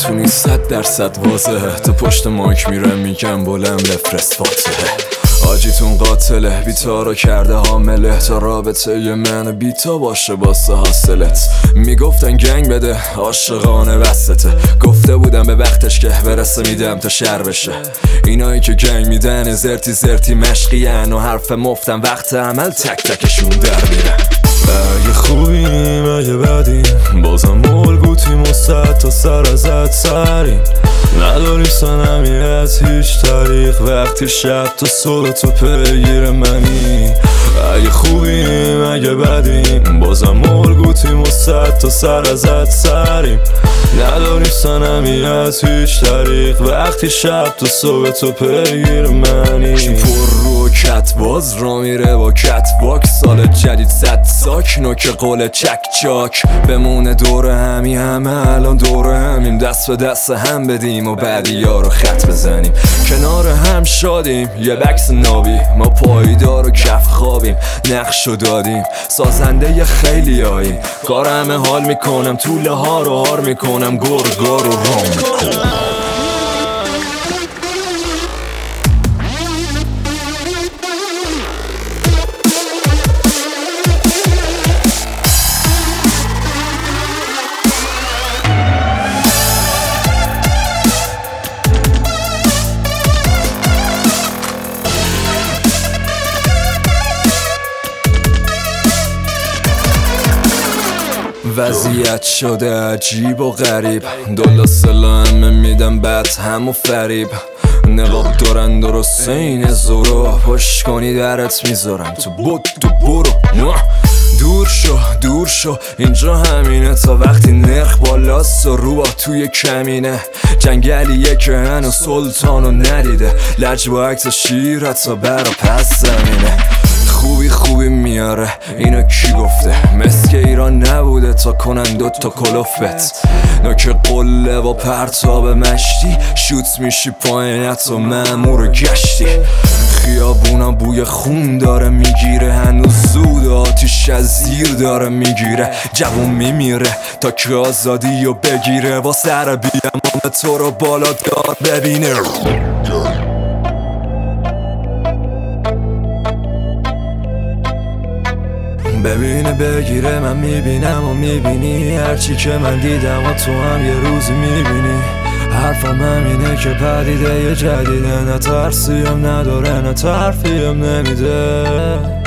نتونی 100% واضحه. تا پشت مایک میرم میگم بلند بفرست فاتحه. آجیتون قاتله، بیتا رو کرده حامله. تا رابطه ی من بیتا باشه باسه حاصلت. میگفتن گنگ بده عاشقانه وسطه. گفته بودم به وقتش که برسه میدم تا شر بشه. اینایی که گنگ میدن زرتی زرتی مشقین و حرف مفتن، وقت عمل تک تکشون در میرن. اگه خوبیم اگه بدیم بازم ملگوتیم و 100 تا سر ازت سریم. نداری صنمی از هیچ طریق وقتی شب تا صبح تو پیگیر منی. اگه خوبیم اگه بدیم بازم ملگوتیم و 100 تا سر ازت سریم. نداری صنمی از هیچ طریق وقتی شب تا صبح تو پیگیر منی. پر رو کت باز را میره با کت واک. سال جدید 100 ساک نوک قول چک چاک. بمونه دور همی همه الان دور همیم. دست به دست هم بدیم و بعدی ها رو خط بزنیم. کنار هم شادیم یه بکس نابی. ما پایدار و کف خوابیم نقشو دادیم. سازنده ی خیلی هاییم. کار همه حال میکنم طوله ها رو هار میکنم. گرگار رو رام میکنم. وضعیت شده عجیب و غریب. دلا سلا همه میدم بعد همو فریب. نقاب دارن درسته این زورو. پشت کنی درت میذارم تو بود تو برو. دور شو اینجا همینه. تا وقتی نرخ بالاست و روبا توی کمینه. جنگلیه که هنو سلطانو ندیده. لج با عکس شیرت تا برا پس زمینه. خوبی میاره اینو کی گفته؟ مسک ایران نبوده تا کنن 2 تا کلوفت. نوک قله و پرتاب مشتی. شوت میشی پایینت و مأمور گشتی. خیابونا بوی خون داره میگیره. هنوز زود آتیش از زیر داره میگیره. جوون میمیره تا که آزادی رو بگیره. با سر بیامام تو رو بالا دار ببینه. ببینه بگیره من میبینم و میبینی. هرچی که من دیدم و تو هم یه روزی میبینی. حرفم همینه که پدیده یه جدیده. نه ترسیم نداره نه ترفیم نمیده.